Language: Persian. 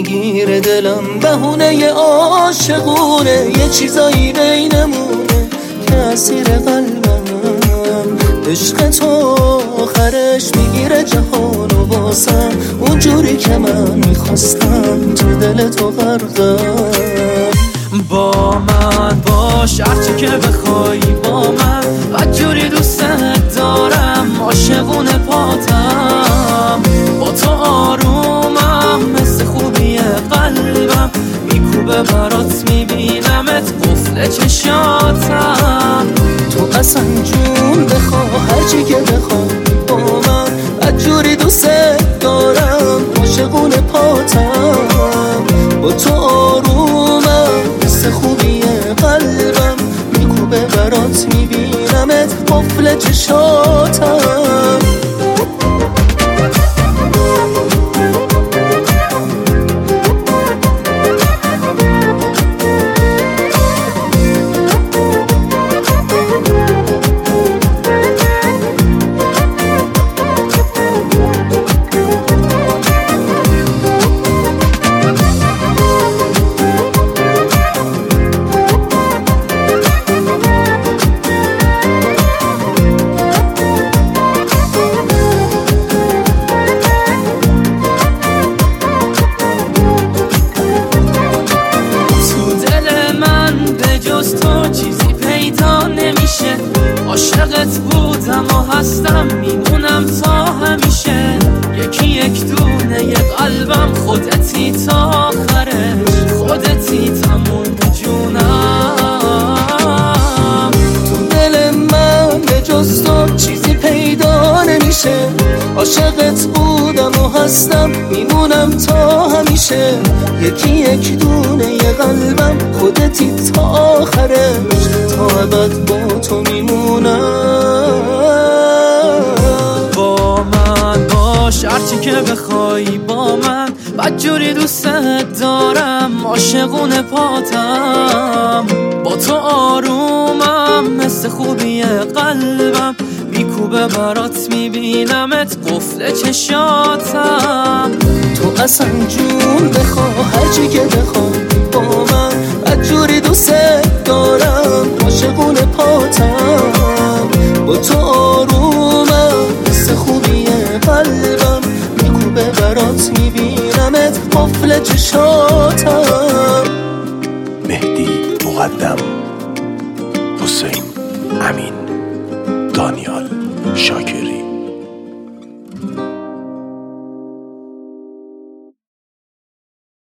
میگیره دلم، بهونه عاشقونه، یه چیزایی بینمونه که اسیر قلبم. عشق تو آخرش میگیره جهان و واسم، اونجوری که من میخواستم تو دل تو غرقم. با من باش هرچی که بخوای با من، بدجوری دوستت دارم، عاشقونه پاتم. با تو آرومم، مثل خوبی قلبم، میکوبه برات میبینمت قفل چشاتم. تو اصلا جون بخوا هرچی که بخوای با من، بدجوری دوستت دارم، عاشقونه پاتم. با تو آرومم، مثل خوبی قلبم، میکوبه برات میبینمت قفل چشاتم. عاشقت بودم و هستم، میمونم تا همیشه. یکی یک دونه یه قلبم، خودتی تا آخرش، خودتی تموم جونم. تو دل من به جز تو چیزی پیدا نمیشه، عاشقت بودم و هستم، میمونم تا همیشه. یکی یک دونه یه قلبم، خودتی تا آخرش، تا ابد با تو میمونم. با من باش هرچی که بخوای با من، بدجوری دوستت دارم، عاشقونه پاتم. با تو آرومم، مثل خوبی قلبم، میکوبه برات میبینمت قفل چشاتم. تو اصلا جون بخوا هرچی که بخوای با من، بدجوری دوستت دارم، عاشقونه پاتم. با تو آرومم، مثل خوبی قلبم، میکوبه برات میبینمت قفل چشاتم. مهدی مقدم، حسین امین، دانیال شاکر.